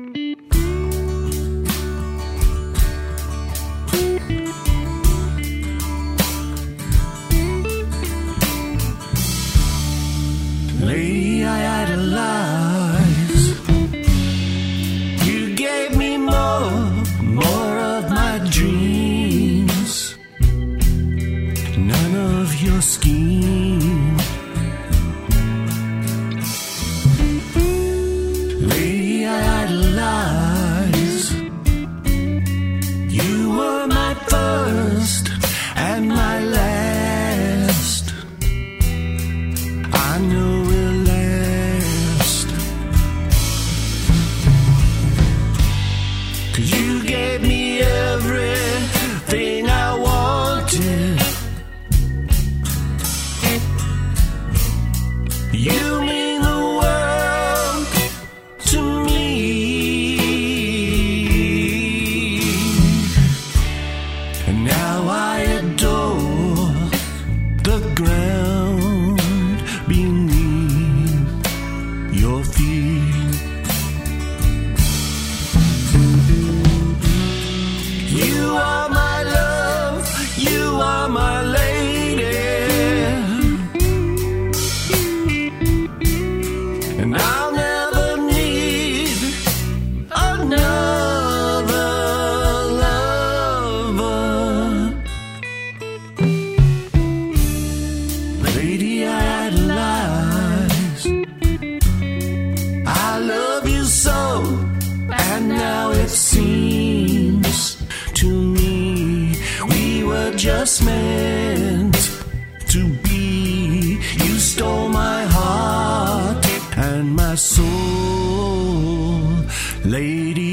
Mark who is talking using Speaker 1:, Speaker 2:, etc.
Speaker 1: Lady, I idolize. You gave me more of my dreams. None of your scheme. Lady, I idolize. You were my first and my last. I know we'll last. 'Cause you gave me everything I wanted. You mean the world to me. And now I adore the ground beneath your feet. You are my love, you are my lady, and I'll never need another lover. Lady, I idolize. I love you so, and now it seems to me we were just meant to be. You stole my heart and my soul, lady.